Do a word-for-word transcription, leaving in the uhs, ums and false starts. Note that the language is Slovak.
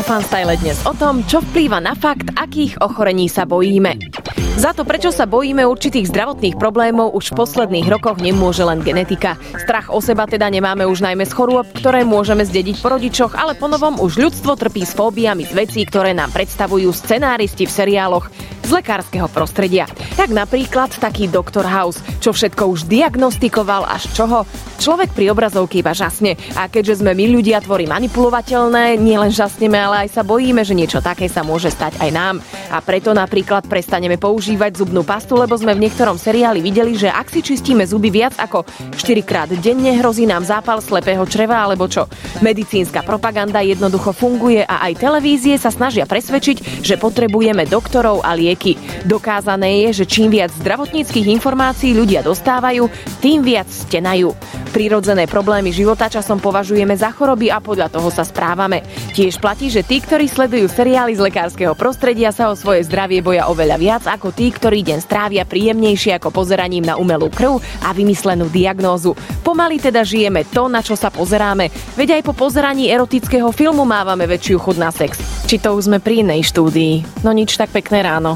Fanstyle dnes o tom, čo vplýva na fakt, akých ochorení sa bojíme. Za to, prečo sa bojíme určitých zdravotných problémov, už v posledných rokoch nemôže len genetika. Strach o seba teda nemáme už najmä z chorôb, ktoré môžeme zdediť po rodičoch, ale ponovom už ľudstvo trpí s fóbiami z vecí, ktoré nám predstavujú scenáristi v seriáloch z lekárskeho prostredia. Tak napríklad taký doktor House, čo všetko už diagnostikoval, až čoho človek pri obrazovke iba žasne. A keďže sme my ľudia tvorí manipulovateľné, nielen žasneme, ale aj sa bojíme, že niečo také sa môže stať aj nám. A preto napríklad prestaneme používať zubnú pastu, lebo sme v niektorom seriáli videli, že ak si čistíme zuby viac ako štyrikrát denne, hrozí nám zápal slepého čreva alebo čo. Medicínska propaganda jednoducho funguje a aj televízie sa snažia presvedčiť, že potrebujeme doktorov a lieky. Dokázané je, že čím viac zdravotníckych informácií ľudia dostávajú, tým viac stenajú. Prirodzené problémy života časom považujeme za choroby a podľa toho sa správame. Tiež platí, že tí, ktorí sledujú seriály z lekárskeho prostredia, sa o svoje zdravie boja oveľa viac ako tí, ktorí deň strávia príjemnejšie ako pozeraním na umelú krv a vymyslenú diagnózu. Pomaly teda žijeme to, na čo sa pozeráme. Veď aj po pozeraní erotického filmu mávame väčšiu chuť na sex. Či to už sme pri inej štúdii. No nič, tak pekné ráno.